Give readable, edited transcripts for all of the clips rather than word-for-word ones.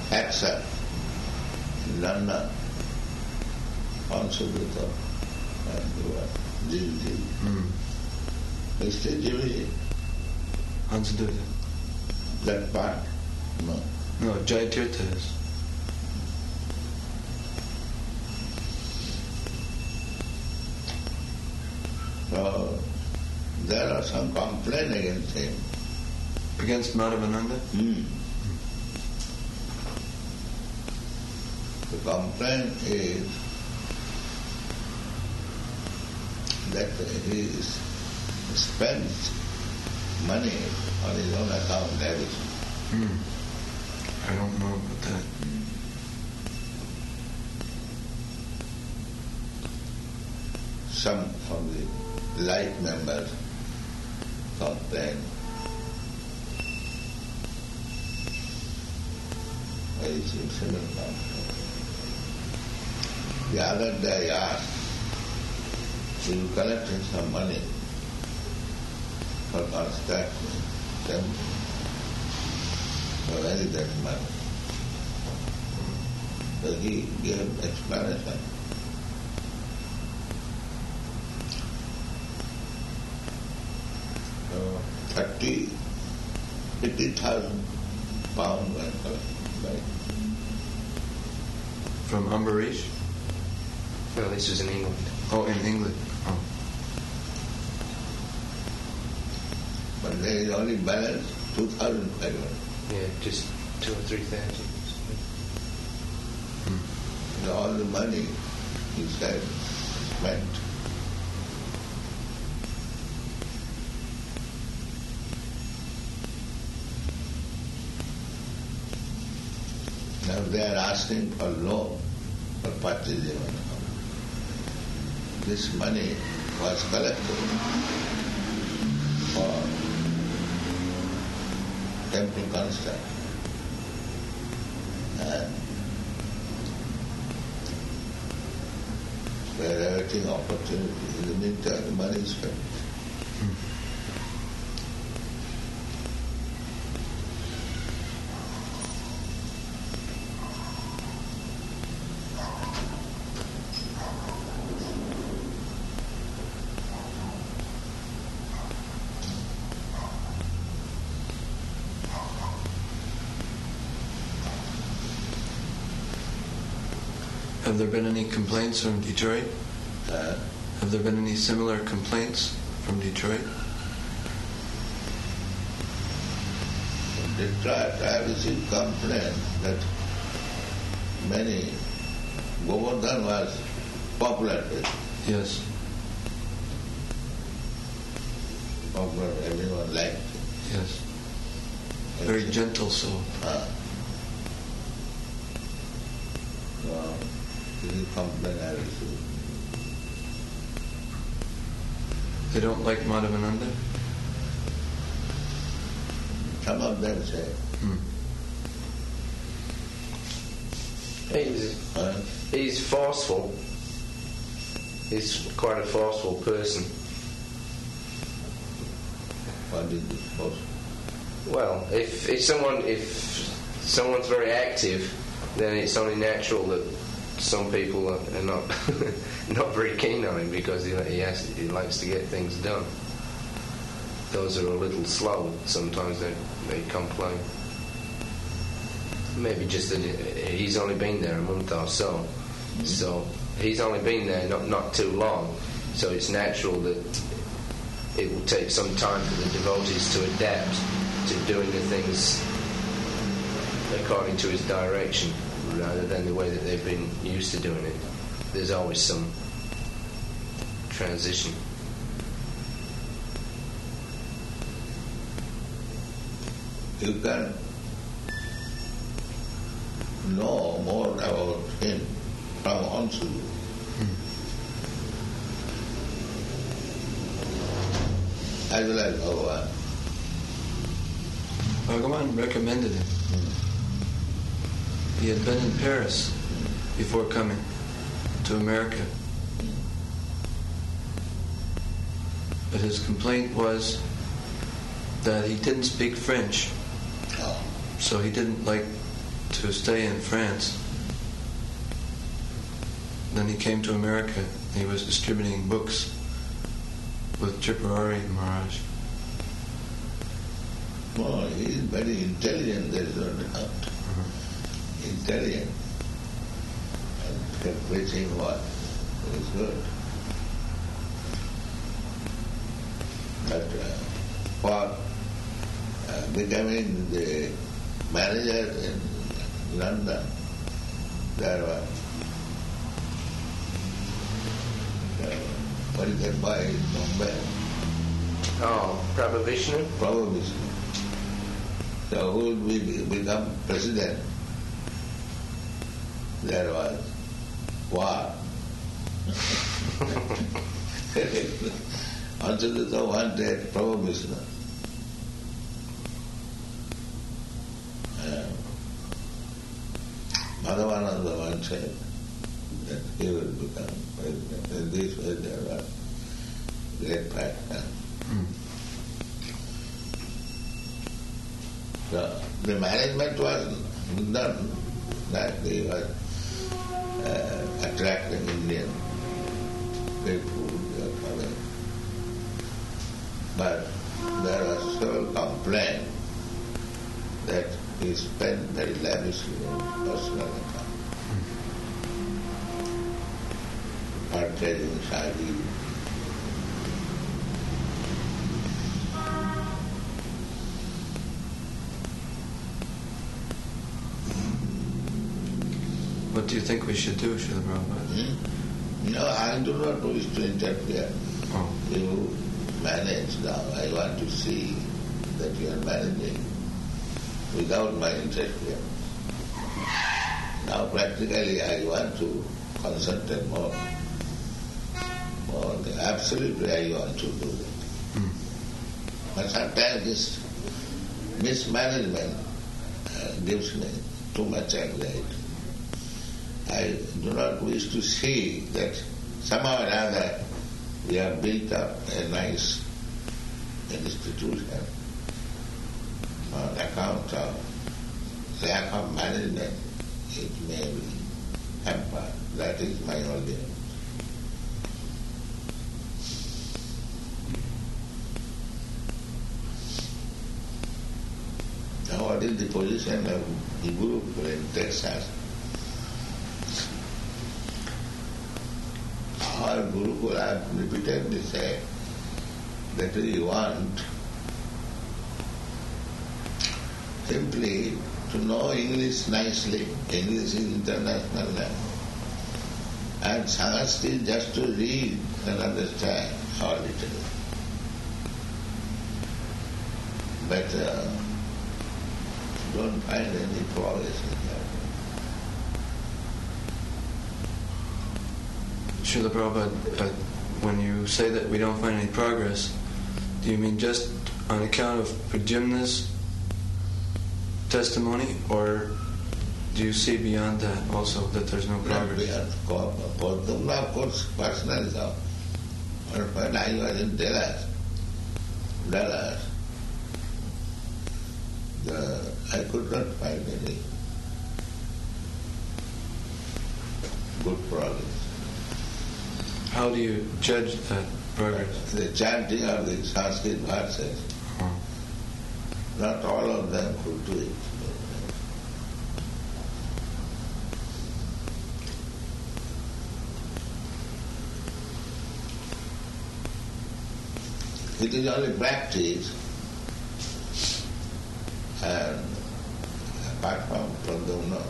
action in London, also with the Mr. Jimmy. Hans Dutta. That part? No. No, Jayatirtha is. So, there are some complaints against him. Against Madhavananda? The complaint is that he spends money on his own account, lavish. I don't know about that. Some of the light members complain. Very similar complaint. The other day I asked, you collected some money for construction temple. Where is that money? So he gave explanation. So 80,000 pounds were collected. From Ambarish? No, this was in England. Oh, in England. Oh. But there is only balance 2,500. Yeah, just 2,000 or 3,000. And all the money he said spent. Now they are asking for loan for purchasing. This money was collected for temple construction. And we are awaiting opportunity. In the meantime, the money is spent. Have there been any complaints from Detroit? Have there been any similar complaints from Detroit? Detroit, I received complaint that many, Govardhan was popular place. Yes. Popular, everyone liked it. Yes. Very gentle soul. So, this is complaint I received. They don't like Madhavananda? Some of them say. He's forceful. He's quite a forceful person. What is this forceful? Well, if someone's very active, then it's only natural that some people are not not very keen on him because he likes to get things done. Those are a little slow. Sometimes they complain. Maybe just that he's only been there a month or so. So he's only been there not too long. So it's natural that it will take some time for the devotees to adapt to doing the things according to his direction rather than the way that they've been used to doing it. There's always some transition. You can know more about him from Ansu. As well as Bhagavan. Bhagavan recommended him. He had been in Paris before coming to America. But his complaint was that he didn't speak French. So he didn't like to stay in France. Then he came to America. He was distributing books with Tripurari Maharaj. Oh, he is very intelligent, there is no doubt. Intelligent. And kept preaching what is good. But for becoming the manager in London, there was what is that boy in Bombay? Oh, Prabhu Vishnu? Prabhu Vishnu. So who would become president? There was war. Anshadutta wanted Prabhu Vishnu. Madhavananda wanted that he will become president. And this way there was great factor. So the management was done that he was attracting Indian people. But there was several complaints that he spent very lavishly on personal account. Purchasing shadi. What do you think we should do, Srila Prabhupada? No, I do not wish to interfere. Oh. You manage now. I want to see that you are managing without my interference. Now practically I want to concentrate more. Absolutely I want to do that. But sometimes this mismanagement gives me too much anxiety. I do not wish to see that somehow or other we have built up a nice institution on account of lack of management. It may be hampered. That is my only aim. Now what is the position of the Guru in Texas? Our Guru have repeatedly said that we want simply to know English nicely. English is international language. And Sanskrit just to read and understand how little. But don't find any progress in that. Srila Prabhupada, when you say that we don't find any progress, do you mean just on account of Pradyumna's testimony, or do you see beyond that also that there's no progress? Pradyumna, of course, personally, so. When I was in Dallas, I could not find any good progress. How do you judge that progress? The chanting of the Sanskrit verses, not all of them could do it. It is only practice, and apart from Pradyumna.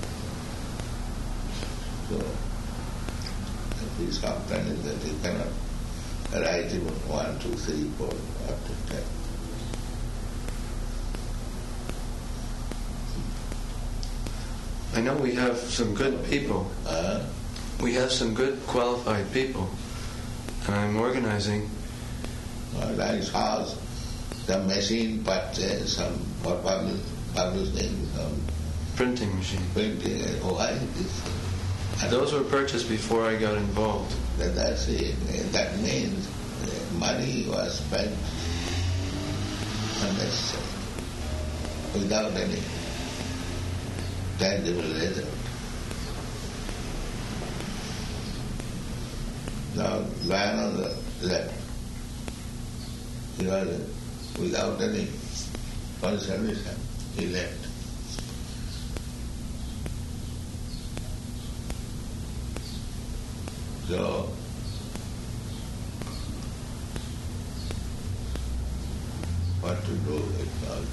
So, he is complaining that he cannot write even 1, 2, 3, 4, up to 10. I know we have some good people. We have some good qualified people. And I'm organizing. Well, I saw the machine purchase, some for publishing, some printing machine. printing. Why this? Those were purchased before I got involved. That's it. That means money was spent unnecessarily, without any tangible result. Now, lying on the left, he was without any concentration, he left. So, what to do with all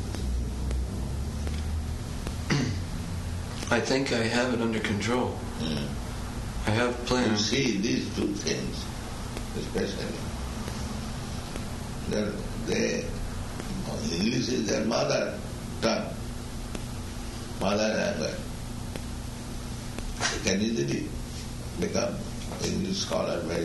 this? I think I have it under control. I have You plans. see these two things, especially, that English is their mother tongue, mother language. They can easily become English scholar very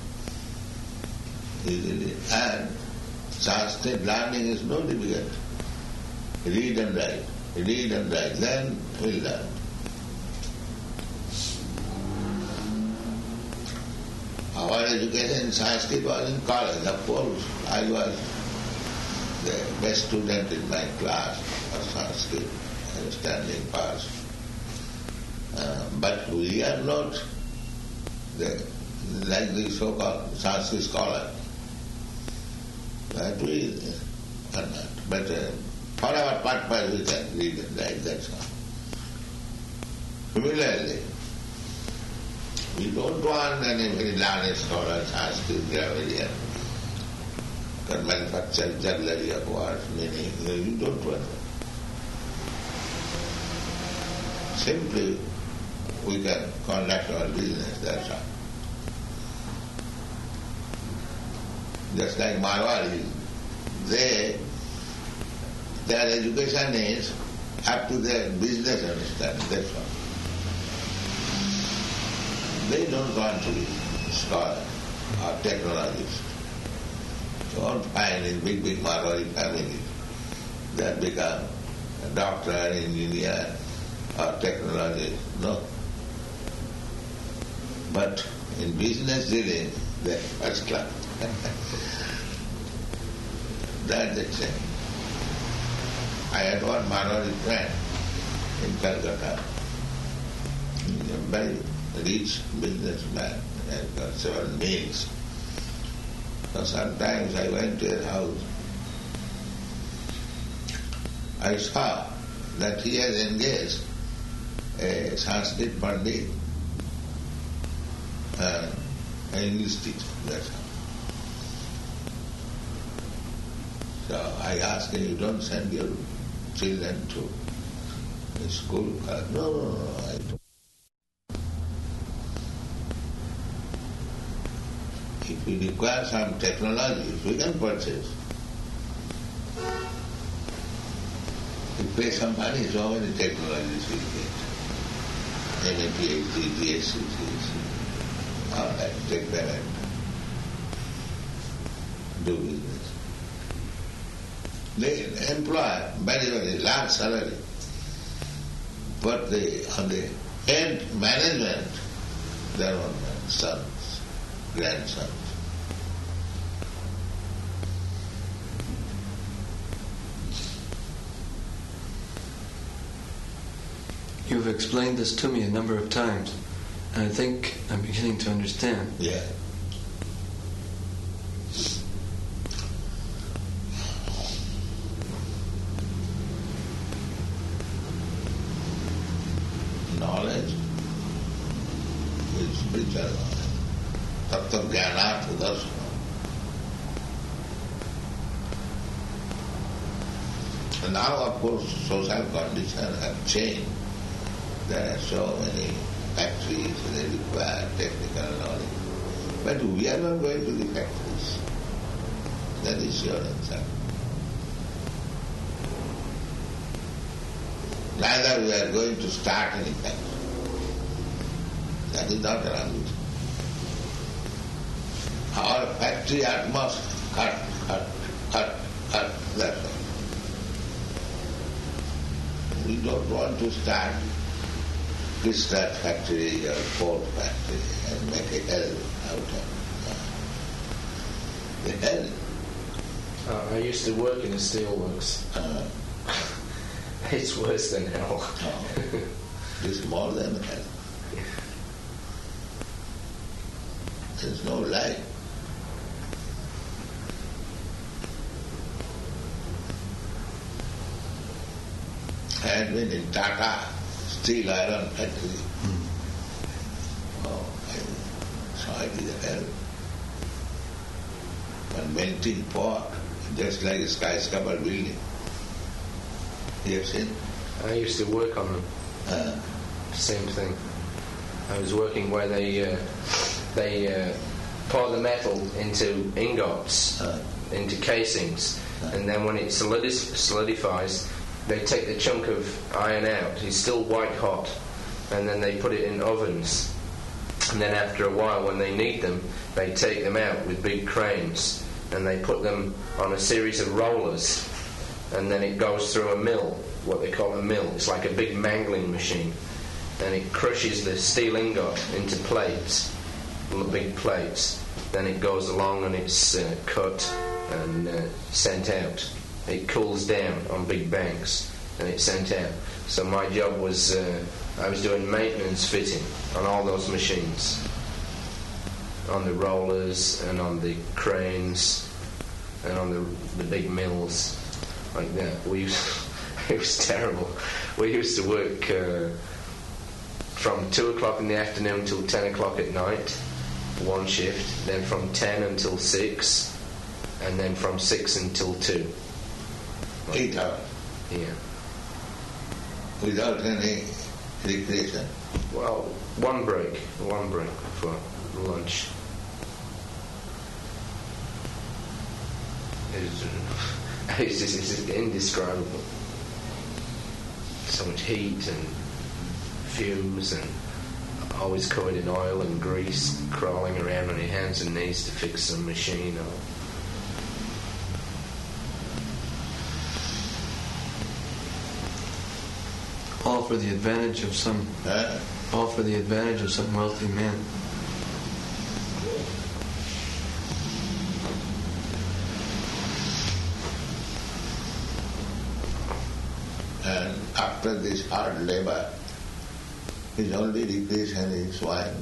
easily. And Sanskrit learning is no difficult. Read and write, then we'll learn. Our education in Sanskrit was in college. Of course, I was the best student in my class of Sanskrit. I was standing first. But we are not like the so-called Sanskrit scholar. That we are not. But for our purpose we can read and write, that's all. Similarly, we don't want any very learned scholar, Sanskrit grammarian, can manufacture jugglery of words, meaning. You don't want that. Simply, we can conduct our business, that's all. Just like Marwadis, their education is up to their business understanding, that's all. They don't want to be scholar or technologist. You won't find in big Marwari families that become a doctor, engineer, or technologist. No. But in business dealing, they're first class. That's the same. I had one Marwari friend in Calcutta. He's a very rich businessman and got several mills. So sometimes I went to his house. I saw that he has engaged a Sanskrit Pandit, an English teacher, that's how. So I asked him, you don't send your children to the school? No, I don't. If we require some technology, we can purchase. We pay some money, so many technologies we get. MA, PhD, DSc, CSc, all that, take payment, do business. They employ very large salary, but on the head management, their own sons, grandsons. You've explained this to me a number of times, and I think I'm beginning to understand. Yeah. Knowledge is spiritual knowledge. Tattva jnanartha darsana. And now, of course, social conditions have changed. There are so many factories, they require technical knowledge. But we are not going to the factories. That is your answer. Neither we are going to start any factory. That is not our ambition. Our factory at most cut, that's all. We don't want to start Krishna factory or Ford factory and make a hell out of it. The hell. I used to work in the steelworks. It's worse than hell. is more than hell. There's no life. I had been in Tata steel iron factory. Oh, I saw it is hell. One melting pot, just like a skyscraper building. You have seen? I used to work on them. Same thing. I was working where they pour the metal into ingots, into casings, and then when it solidifies, they take the chunk of iron out. It's still white hot, and then they put it in ovens. And then after a while, when they need them, they take them out with big cranes, and they put them on a series of rollers, and then it goes through a mill, what they call a mill. It's like a big mangling machine, and it crushes the steel ingot into plates, big plates. Then it goes along and it's cut and sent out. It cools down on big banks and it's sent out. So my job was, I was doing maintenance fitting on all those machines, on the rollers and on the cranes and on the big mills like that. It was terrible. We used to work from 2 o'clock in the afternoon till 10 o'clock at night, one shift, then from 10 until 6, and then from 6 until 2. 8 hours. Yeah. Without any recreation. Well, one break for lunch. It's just indescribable. So much heat and fumes and always covered in oil and grease, crawling around on your hands and knees to fix some machine or all for the advantage of some wealthy man. And after this hard labor, his only recreation is wine.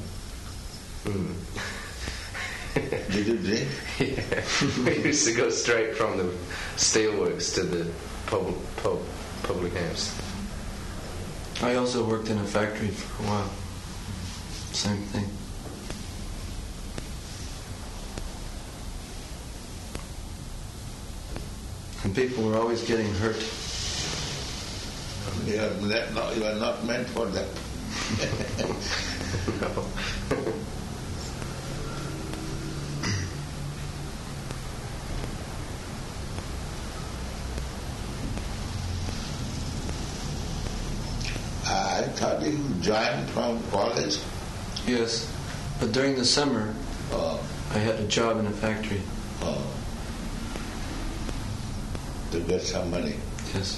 Did you drink? Yeah. We used to go straight from the steelworks to the public house. I also worked in a factory for a while. Same thing. And people were always getting hurt. You are not meant for that. No. I thought you joined from college. Yes, but during the summer, I had a job in a factory. To get some money. Yes.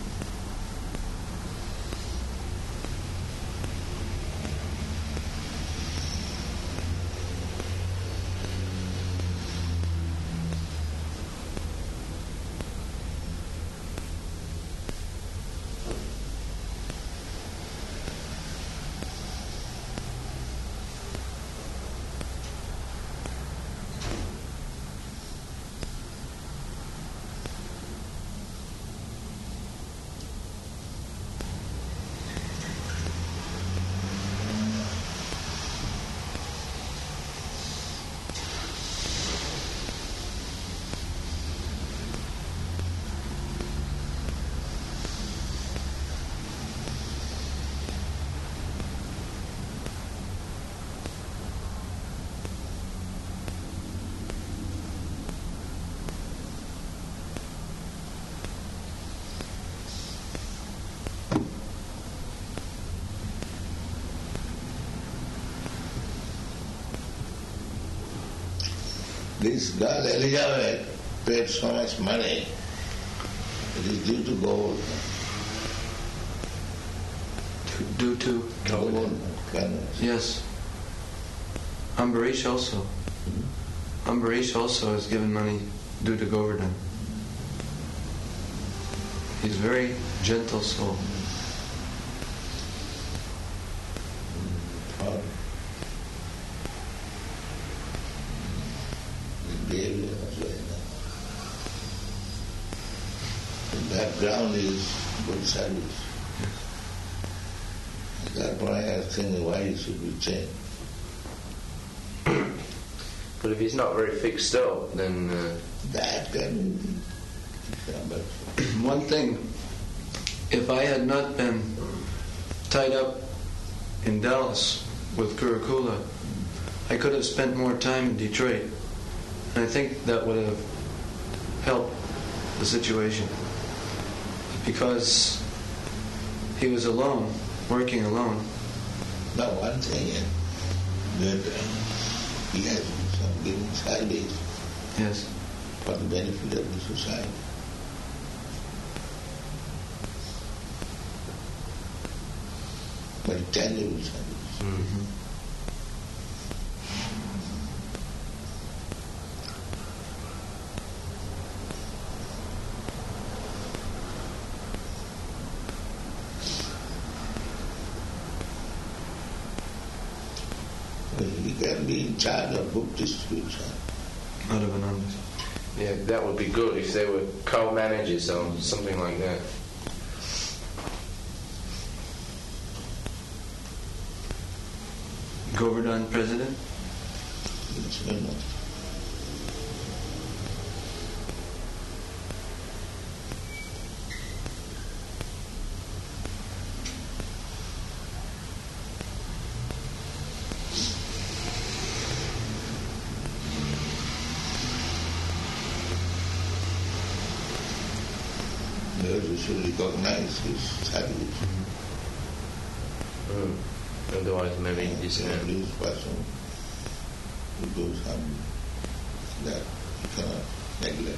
This girl Elizabeth paid so much money. It is due to gold. Due to Gold. Yes. Ambarish also. Ambarish also has given money due to Govardhan. He's a very gentle soul. background is good service. That's why I was thinking why he should be changed. But if he's not very fixed up, then That can be. But One thing, if I had not been tied up in Dallas with Kurukula, I could have spent more time in Detroit. And I think that would have helped the situation. Because he was alone, working alone. now one thing is that he has some giving service Yes. for the benefit of the society. Very tangible service. He can be in charge of book distribution. Out of Anandis. yeah, that would be good if they were co-managers or something like that. Govardhan president? It's, you know, because we should recognize his service. Otherwise, maybe just This person who do some that you cannot neglect.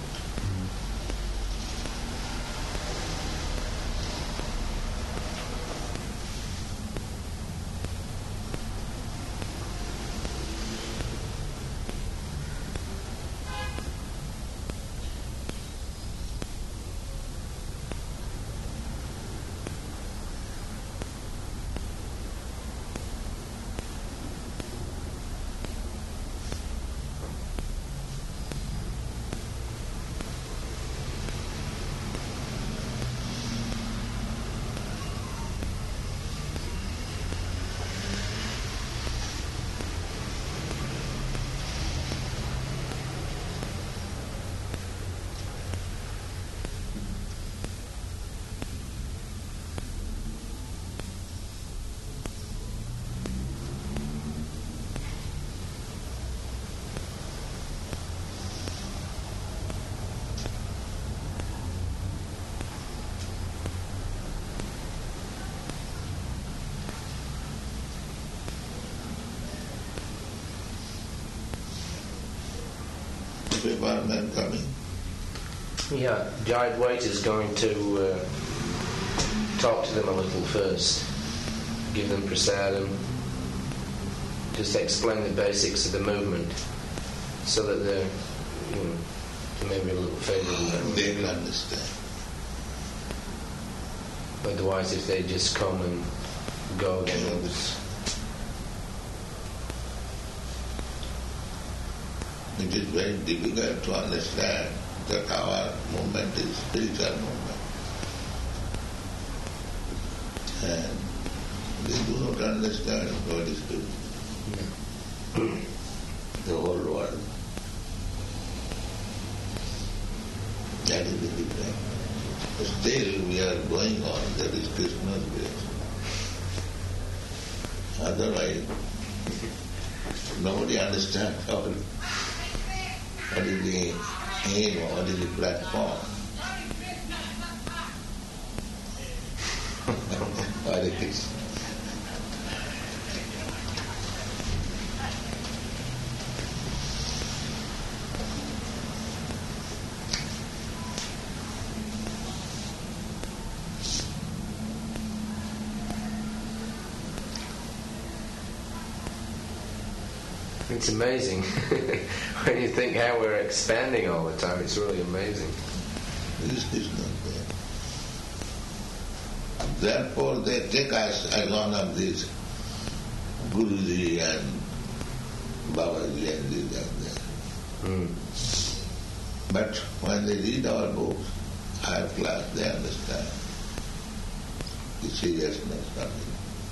Paperman coming. Yeah, Jide Waite is going to talk to them a little first, give them prasadam, just explain the basics of the movement, so that they're, maybe a little favourable. They will understand. Otherwise, if they just come and go, then it was. It is very difficult to understand that our movement is spiritual movement. And they do not understand what is spiritual. The whole world. That is the difference. Still we are going on, that is Krishna's grace. Otherwise, nobody understands what is the aim or what is the platform. Hare Krishna. It's amazing when you think how we're expanding all the time. It's really amazing. This is not there. Therefore, they take us as one of these Guruji and Babaji and this and that. But when they read our books, higher class, they understand the seriousness of it.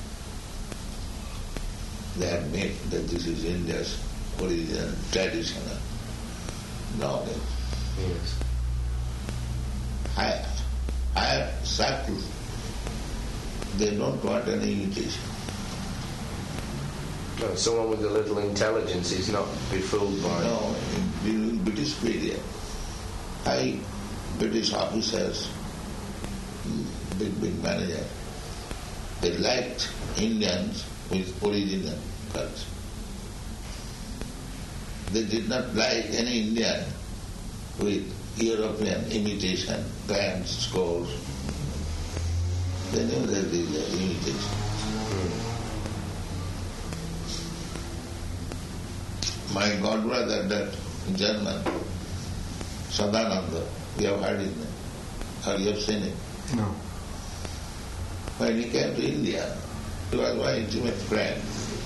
They admit that this is India's original, traditional knowledge. Yes. Higher circles, they don't want any imitation. No, someone with a little intelligence is not befooled by it. No, in British period, high British officers, big managers, they liked Indians with original culture. They did not like any Indian with European imitation, pants, scores. They knew that these are imitations. My godbrother, that German, Sadananda, you have heard his name, or you have seen him. No. When he came to India, he was my intimate friend.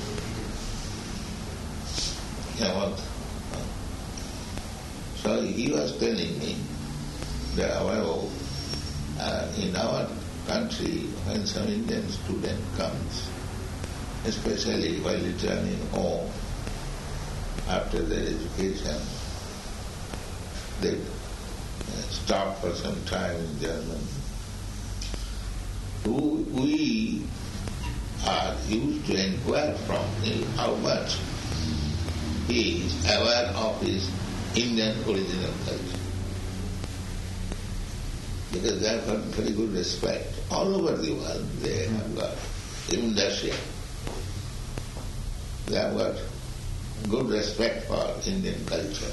So he was telling me that in our country, when some Indian student comes, especially while returning home after their education, they stop for some time in Germany. We are used to inquire from him how much he is aware of his Indian original culture. Because they have got very good respect. All over the world they have got, even Russia, they have got good respect for Indian culture.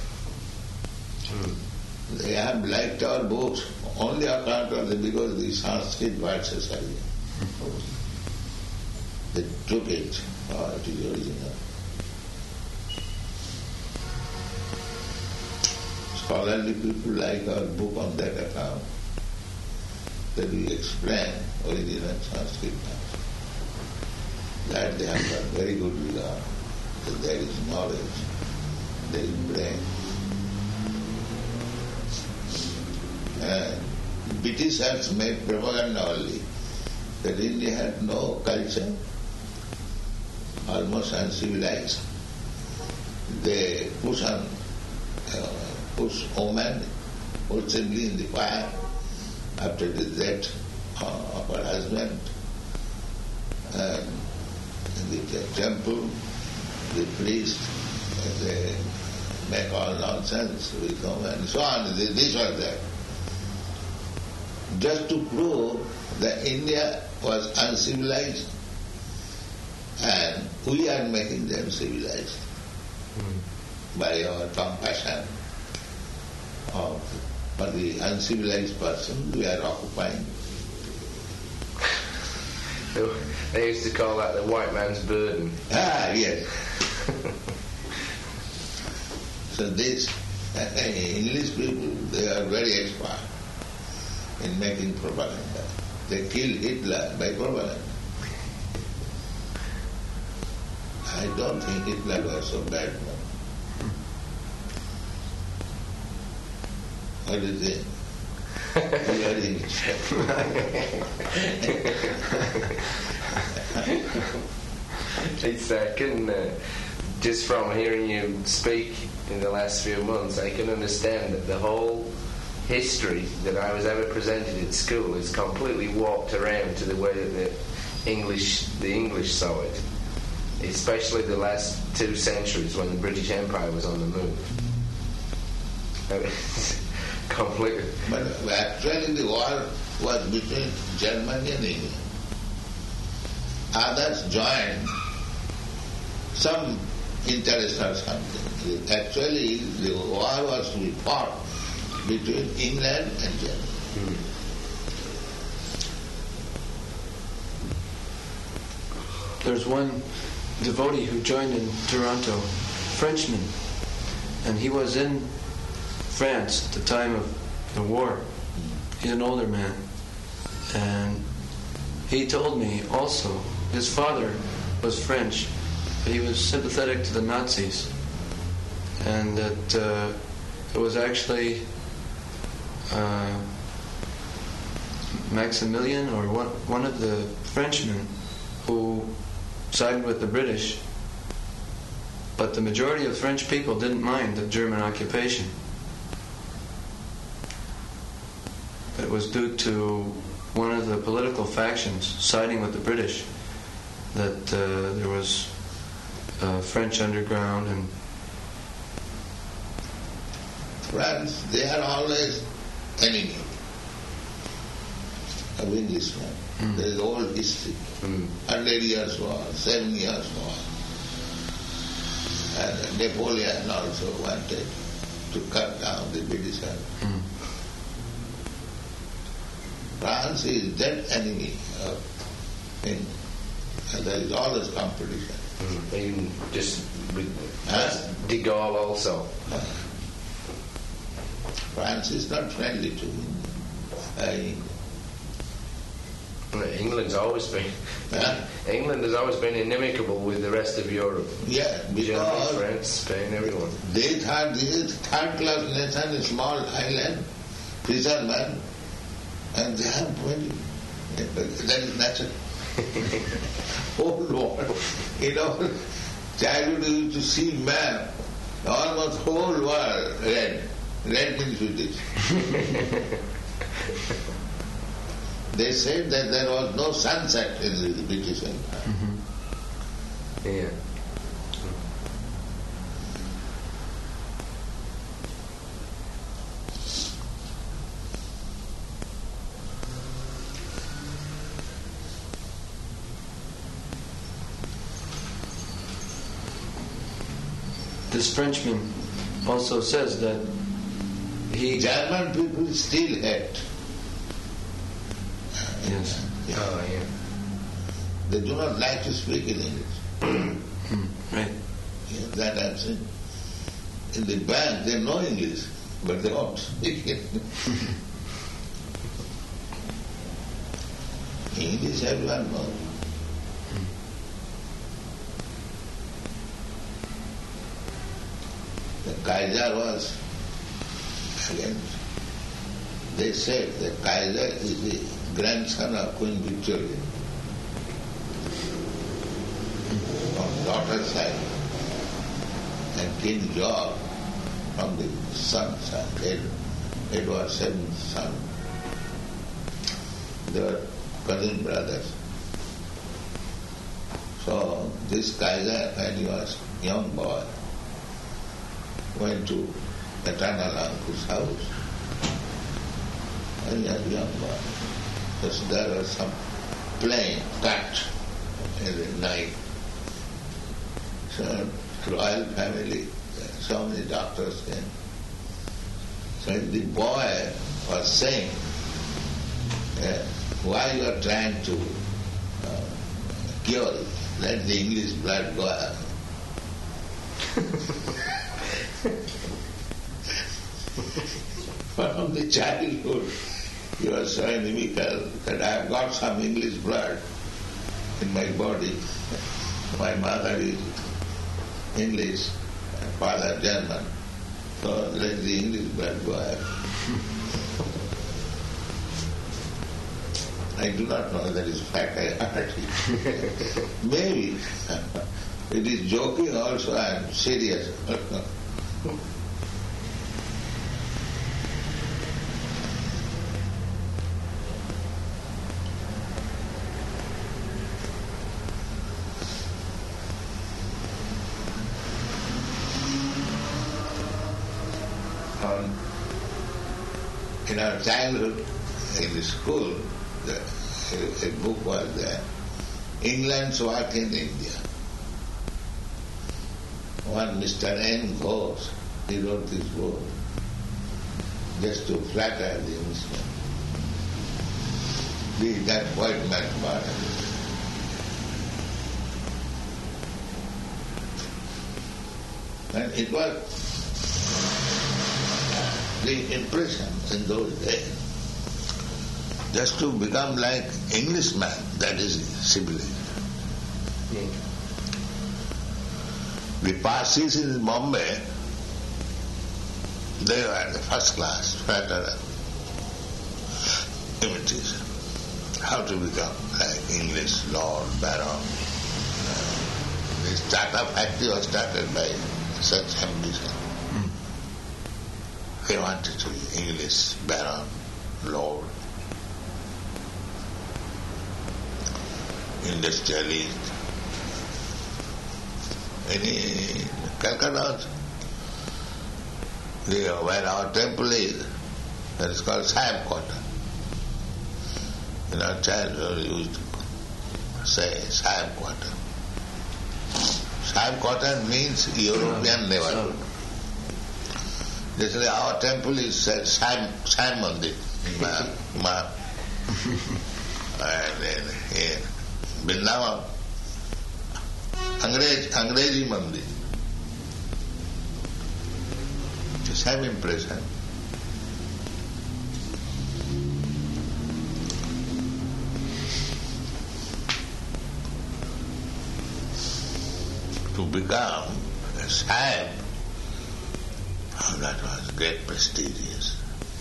They have liked our books only on account of because the Sanskrit verses are here. They took it, it is original. Scholarly people like our book on that account, that we explain original Sanskrit verses. That they have got very good regard, that there is knowledge, there is brain. Britishers made propaganda only that India had no culture, almost uncivilized. They push woman forcibly in the fire after the death of her husband. And in the temple, the priest, they make all nonsense with women and so on. This was that. Just to prove that India was uncivilized and we are making them civilized by our compassion for the uncivilized person we are occupying. They used to call that the white man's burden. Ah, yes. So these English people, they are very expert in making propaganda. They killed Hitler by propaganda. I don't think Hitler was so bad man. What do you think? It's just from hearing you speak in the last few months, I can understand that the whole history that I was ever presented at school is completely warped around to the way that the English saw it, especially the last 2 centuries when the British Empire was on the move. Completely. But actually the war was between Germany and England. Others joined some interest or something. Actually the war was to be fought between England and Germany. There's one devotee who joined in Toronto, Frenchman, and he was in France at the time of the war. He's an older man, and he told me also his father was French, but he was sympathetic to the Nazis, and that it was actually Maximilian or one of the Frenchmen who sided with the British, but the majority of French people didn't mind the German occupation. It was due to one of the political factions siding with the British that there was French underground and France, they are always enemy of Englishmen. There is old history. 100 years war, 7 years war. And Napoleon also wanted to cut down the British Army. France is dead enemy of England. And there is always competition. Even just with de Gaulle also. France is not friendly to England. England has always been inimical with the rest of Europe. Yeah, Germany, because France, Spain, everyone. they thought this is third-class nation, a small island, fishermen, and they have money. That is natural. Whole world, childhood we used to see map, almost whole world red. Red means British. They said that there was no sunset in the British Empire. Yeah. this Frenchman also says that German people still hate. Yes. Oh, yeah. They do not like to speak in English. Right. Yeah, that I'm saying. In the bank, they know English, but they don't speak it. English everyone knows. The Kaiser was against. They said the Kaiser is the grandson of Queen Victoria, from daughter's side, and King George from the son's side, Edward VII's son. They were cousin brothers. So this Kaiser, when he was a young boy, went to maternal uncle's house. And he was a young boy. Because there was some plane cut in the night. So royal family, so many doctors came. So the boy was saying, why you are trying to cure it? Let the English blood go out. From the childhood, he was so inimical that I have got some English blood in my body. My mother is English, and father German. So let the English blood go out. I do not know that is fact, I heard it. Maybe. It is joking also, I am serious. In our childhood, in the school, a book was there, England's Work in India. One Mr. N. Ghosh, he wrote this book just to flatter the Englishmen. That white man part of it. And it was the impression in those days. Just to become like Englishman, that is civilization. The Parsis in Bombay, they were the first class, flatterer, imitation. how to become like English Lord Baron. The startup factory was started by such ambition. They wanted to be English Baron, Lord, industrialist. In Calcutta also, where our temple is, that is called Sahib Quarter. In our childhood, we used to say Sahib Quarter. Sahib Quarter means European neighborhood. This is our temple is Sahib Mandir. And in Vrindavan, Angrezi Mandir. The same impression. To become a Sahib, that was great prestigious.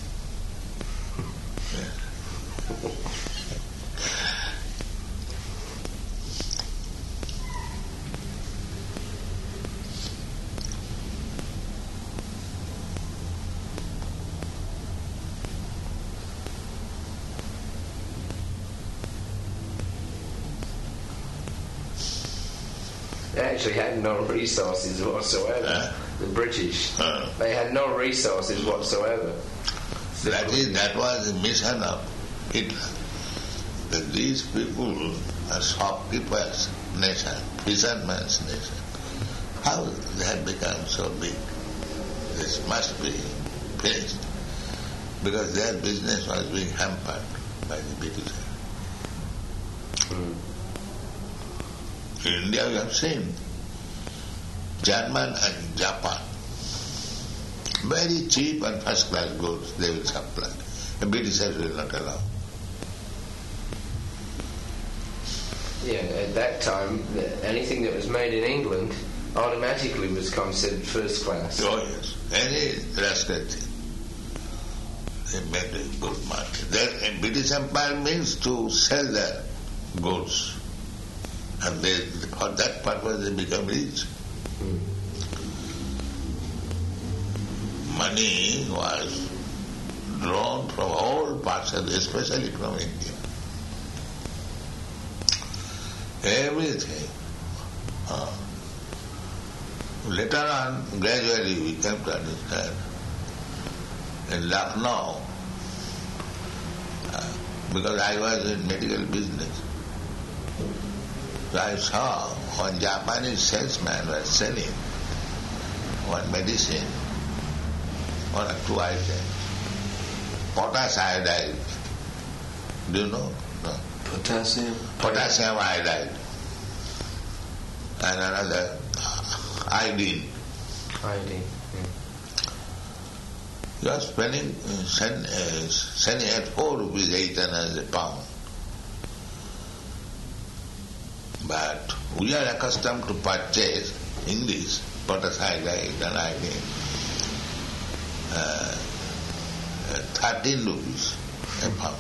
They actually had no resources whatsoever. The British. They had no resources whatsoever. That was the mission of Hitler. That these people are shopkeepers' nation, fishermen's nation. How they have become so big? This must be finished. Because their business was being hampered by the British. In India we have seen German and Japan. Very cheap and first class goods they will supply. The Britishers will not allow. Yeah, at that time, anything that was made in England automatically was considered first class. Oh yes, any rascal thing. They made a good market. That British Empire means to sell their goods. And they, for that purpose they become rich. Money was drawn from all parts of the, especially from India. Everything. Later on, gradually we came to understand in Lucknow, because I was in medical business, so I saw one Japanese salesman was selling one medicine, one or two items. Potash iodide. Do you know? No. Potassium? Potassium iodide. And another iodine. Iodine. You are selling at 4 rupees 8 annas a pound. But we are accustomed to purchase English potash iodide and iodine 13 rupees a pound.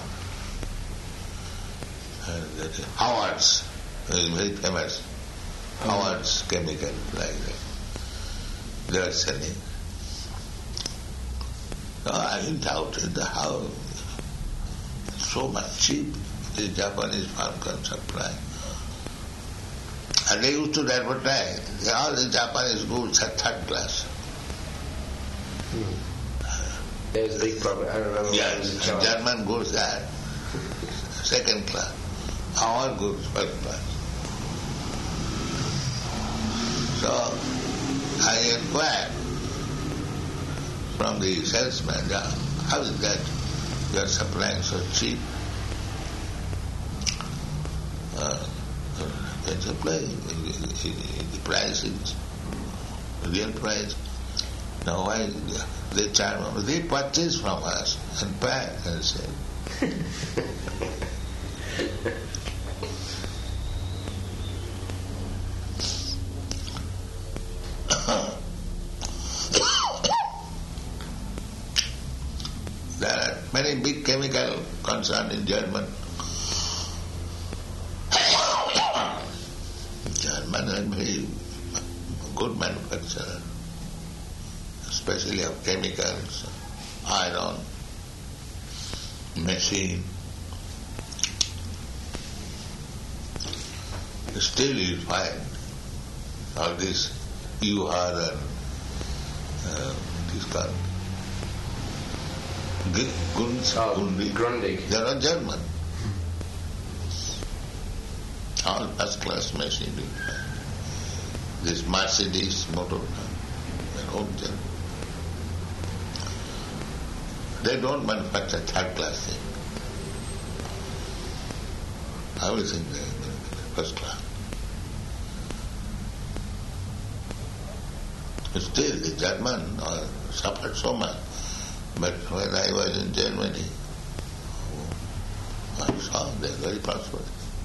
Howard's is very famous. Howard's chemical like that. They are selling. So I doubted how so much cheap the Japanese farm can supply. And they used to advertise all the Japanese goods are third class. There was a big problem. I remember when I was a child. German goods are second class. Our goods first class. So I inquired from the salesman, how is that you are supplying so cheap? They supply the price is the real price. Now why they charge? They purchase from us and pack and sell. There are many big chemical concerns in Germany. manufacturer, especially of chemicals, iron, machine. Still you find all this UR and this kind. Grundig. They are German. All first class machine. This Mercedes motor, they're all German. They don't manufacture third class thing. Everything they manufacture first class. Still, the German suffered so much. But when I was in Germany, I saw they're very prosperous.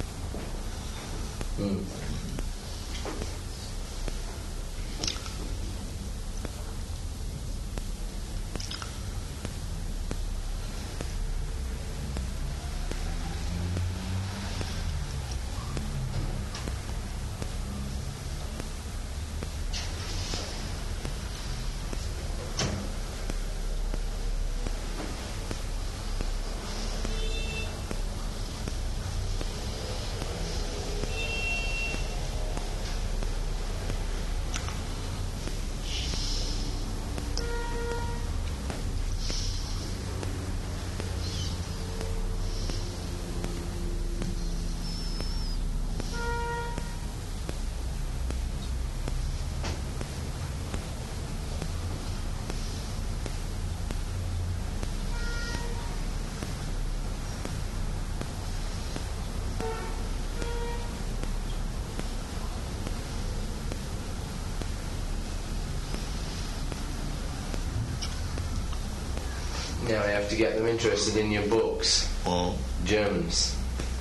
Now I have to get them interested in your books. Oh, Germans.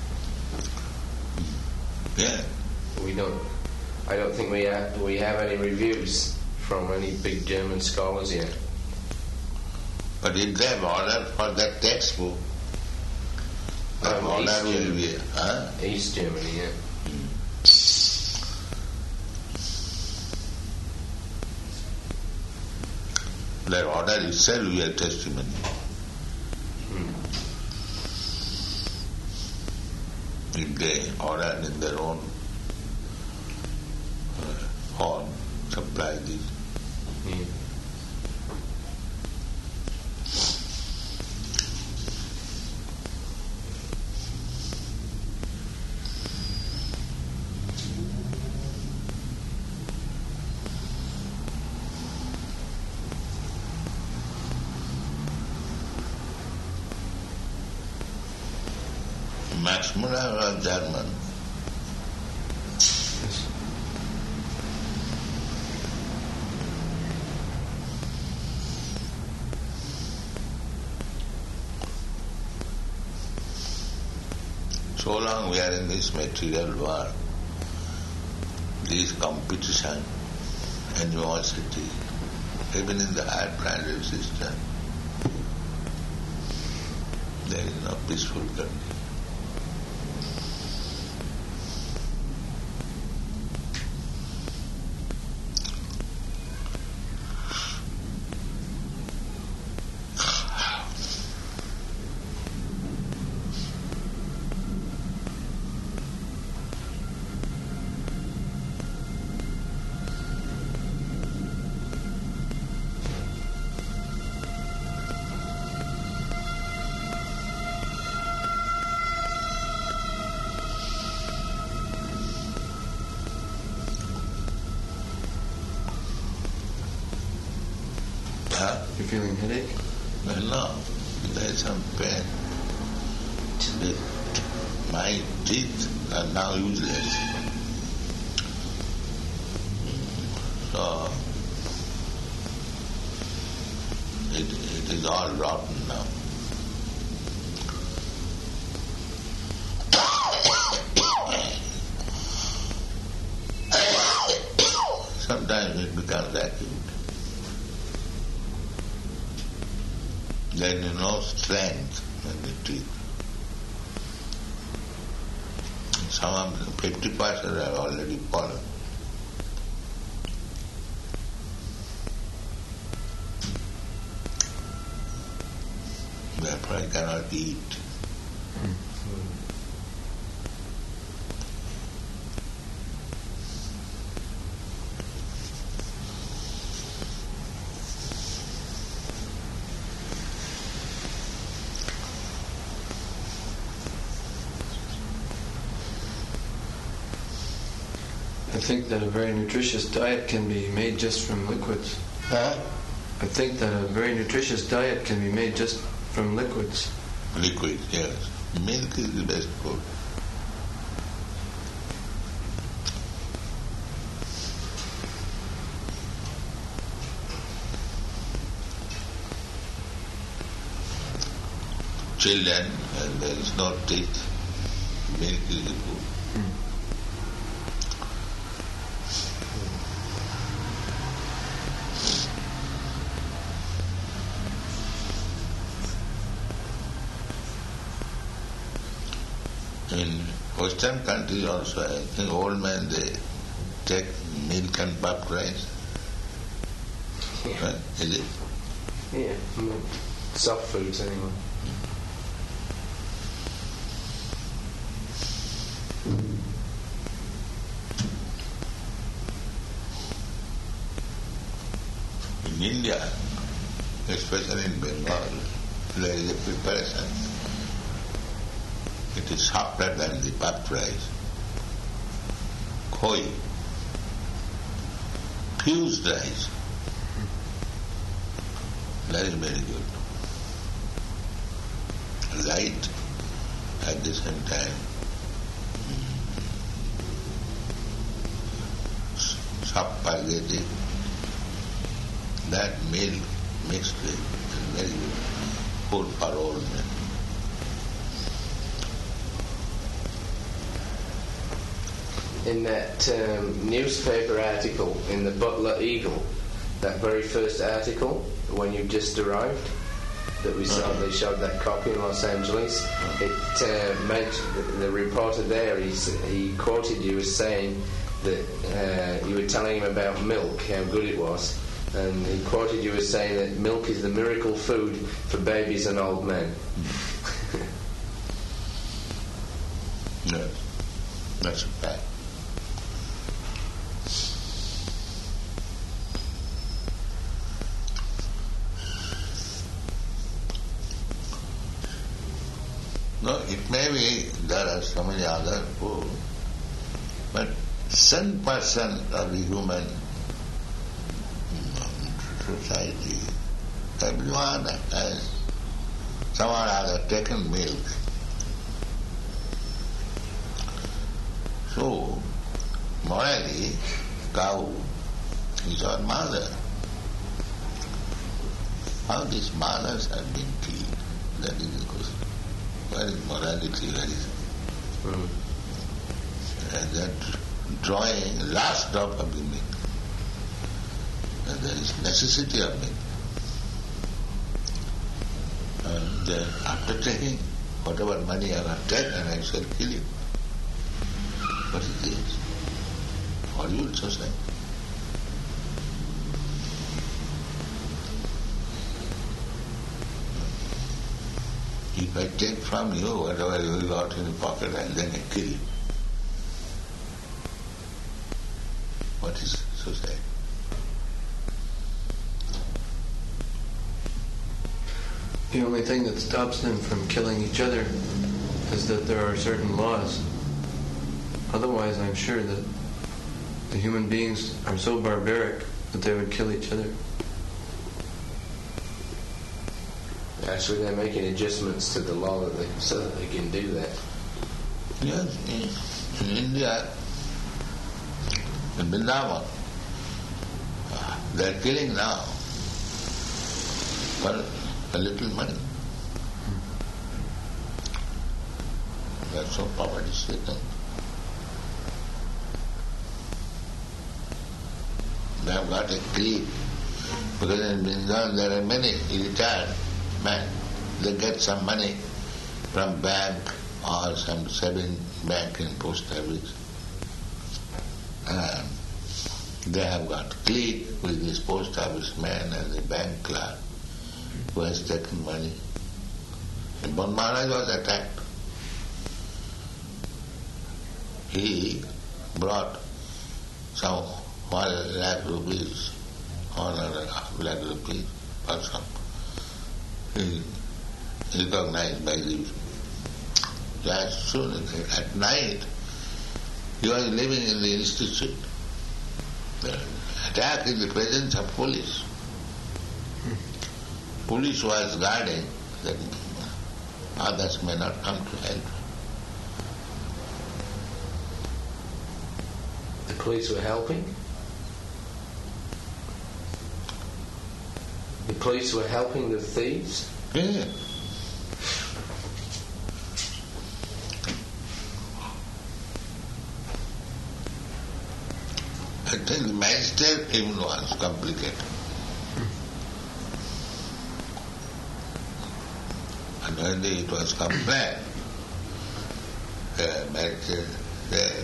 yeah. I don't think we have any reviews from any big German scholars yet. But if they have ordered for that textbook, that order will be, East Germany, yeah. That order itself will be a testimony. If they order in their own form, supply this. Yeah. Max Muller was German. So long we are in this material world, this competition, animosity, even in the higher planetary system, there is no peaceful country. You're feeling headache? Well, no, there is some pain. My teeth are now useless. So, it is all rotten now. Sometimes it becomes acute. There is no strength in the teeth. Some of them, 50% are already fallen. Therefore I cannot eat. I think that a very nutritious diet can be made just from liquids. Huh? I think that a very nutritious diet can be made just from liquids. Liquid, yes. Milk is the best food. Children, and there is no teeth, milk is the food. In Western countries also, I think old men, they take milk and puffed rice. Yeah. Right? Is it? Yeah, soft foods anyway. In India, especially in Bengal, there is a preparation. It is softer than the puffed rice. Khoi, fused rice. That is very good. Light at the same time. Soft spaghetti. That milk mixed with very good food for old men. In that newspaper article in the Butler Eagle, that very first article when you just arrived, that we saw, they showed that copy in Los Angeles. It made the reporter there. He quoted you as saying that you were telling him about milk, how good it was, and he quoted you as saying that milk is the miracle food for babies and old men. Yes, that's a fact. No, it may be there are so many other food, but 10% of the human society, everyone has someone or other taken milk. So, morally, cow is our mother. How these mothers have been killed, that is the question. Where is morality? Where is and that drawing last drop of the milk. And there is necessity of milk. And then after taking whatever money I have taken, I shall kill you. What is this? Horrible society. If I take from you whatever you got in the pocket and then I kill you, what is society? The only thing that stops them from killing each other is that there are certain laws. Otherwise, I'm sure that the human beings are so barbaric that they would kill each other. Actually, they're making adjustments to the law so that they can do that. Yes, in India, in Vrindavan, they're killing now for a little money. They're so poverty-stricken. They have got a clique, because in Vrindavan there are many retired men. They get some money from bank or some saving bank in post office. And they have got clique with this post office man and the bank clerk who has taken money. When Maharaj was attacked, he brought some 1 lakh rupees, 1.5 lakh rupees for some. He recognized by the. As soon as at night, he was living in the institute. The attack in the presence of police. Police was guarding that others may not come to help. The police were helping? The police were helping the thieves? Yeah. I think the magistrate even was complicated. And when it was complained, the magistrate said,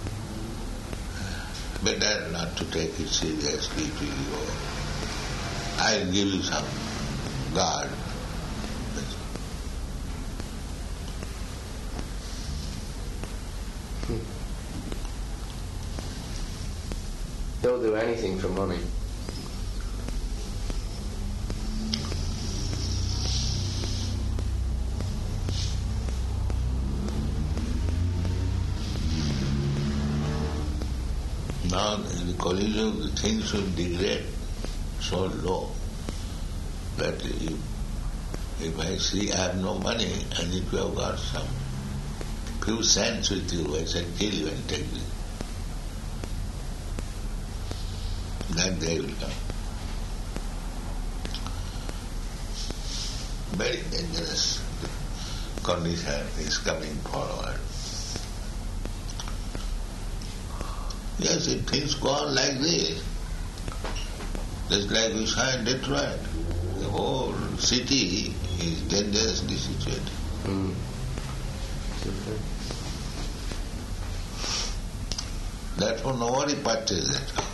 better not to take it seriously to you. I'll give you some guard. They'll do anything for money. Now in the Kali Yuga, the things will degrade so low that if I see I have no money and if you have got some few cents with you, I shall kill you and take it. That day will come. Very dangerous condition is coming forward. Yes, if things go on like this, just like we saw in Detroit, the whole city is dangerously situated. Therefore nobody purchases that house.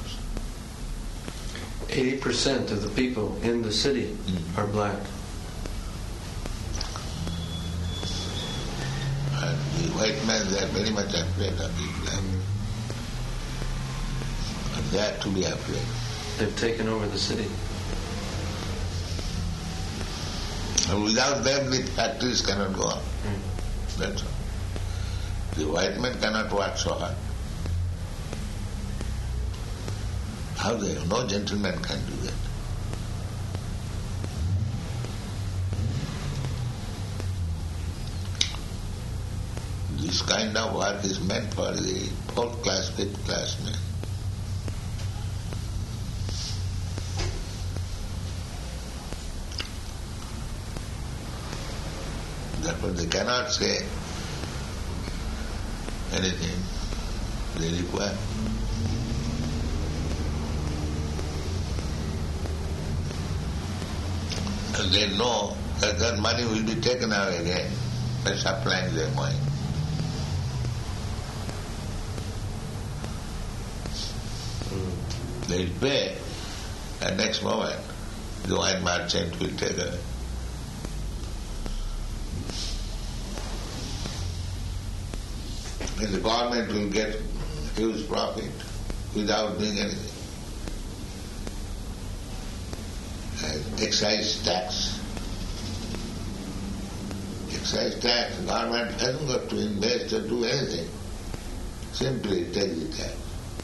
80% of the people in the city are black. And the white men, they are very much afraid of the black. And they are to be afraid. They've taken over the city. And without them, the factories cannot go on. That's all. The white men cannot work so hard. How they? No gentleman can do that. This kind of work is meant for the 4th class, 5th class men. Therefore they cannot say anything they require. And they know that that money will be taken out again by supplying their mind. They will pay, and next moment the wine merchant will take away. And the government will get huge profit without doing anything. Excise tax. Excise tax, the government hasn't got to invest or do anything. Simply take the tax.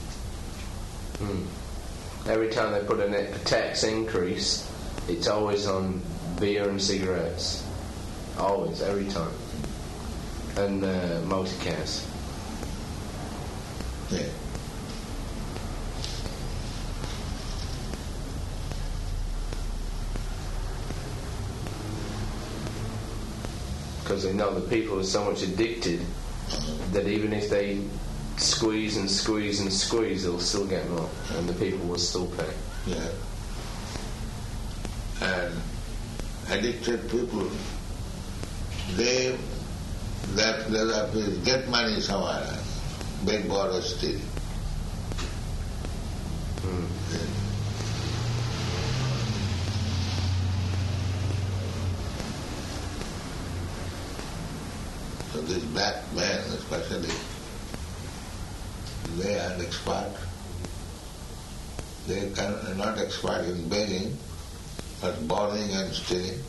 Every time they put a tax increase, it's always on beer and cigarettes. Always, every time. And motor cars. Yeah. Because they know the people are so much addicted that even if they squeeze and squeeze and squeeze, they'll still get more, and the people will still pay. Yeah. And addicted people, they get money somewhere else, beg, borrow, steal. Yeah. these black men especially, they are expert. They are not expert in begging, but borrowing and stealing.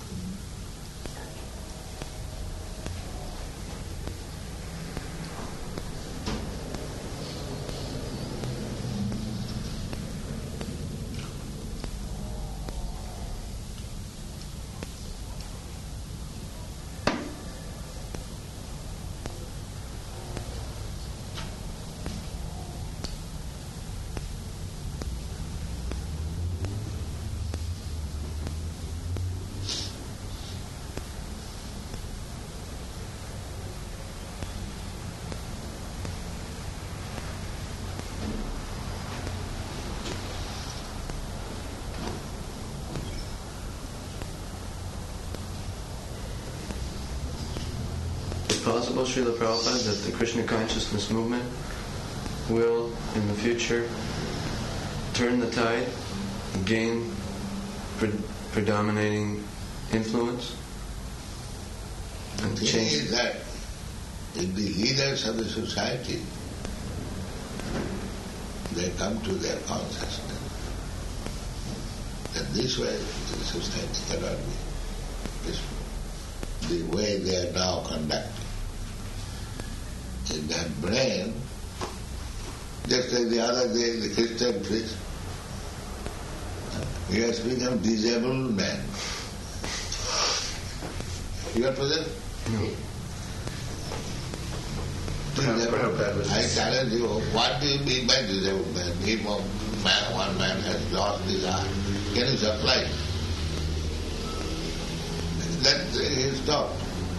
Possible, Srila Prabhupada, that the Krishna consciousness movement will, in the future, turn the tide, gain predominating influence, and The thing change? is that if the leaders of the society, they come to their consciousness, that this way the society cannot be peaceful. The way they are now conducted. In their brain, just like the other day, the Christian priest, he has become disabled man. You are present? No. I challenge you, what do you mean by disabled man? If one man has lost his eye, can you supply? That is stopped.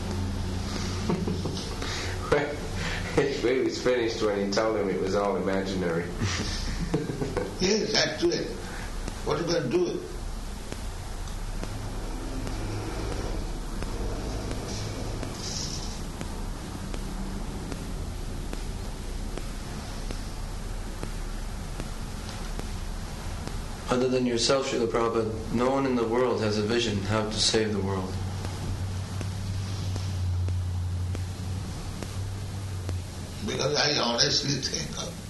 He was finished when he told him it was all imaginary. Yes, actually. What are you going to do? Other than yourself, Srila Prabhupada, no one in the world has a vision how to save the world. Because I honestly think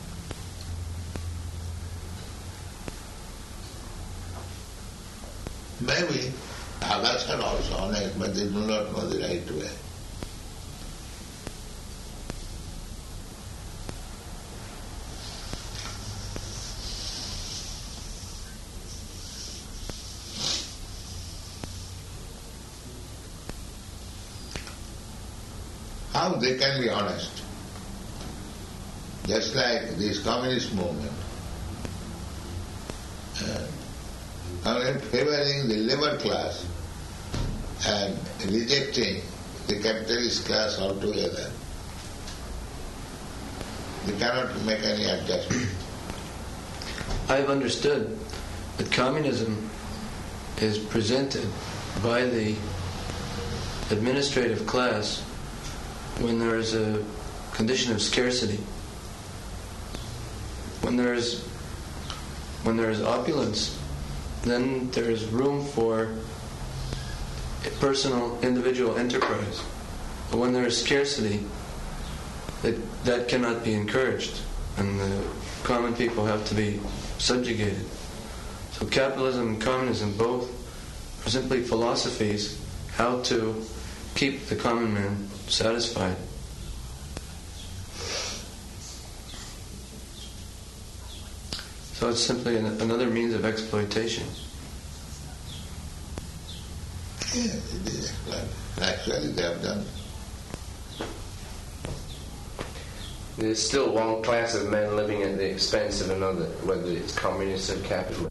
maybe others are also honest, but they do not know the right way. How they can be honest? Just like this communist movement, favoring the labor class and rejecting the capitalist class altogether. They cannot make any adjustment. I've understood that communism is presented by the administrative class when there is a condition of scarcity. When there is opulence, then there is room for personal, individual enterprise. But when there is scarcity, that cannot be encouraged, and the common people have to be subjugated. So capitalism and communism both are simply philosophies how to keep the common man satisfied. So it's simply another means of exploitation. Yeah, it is. Actually, they have done. There's still one class of men living at the expense of another, whether it's communist or capitalist.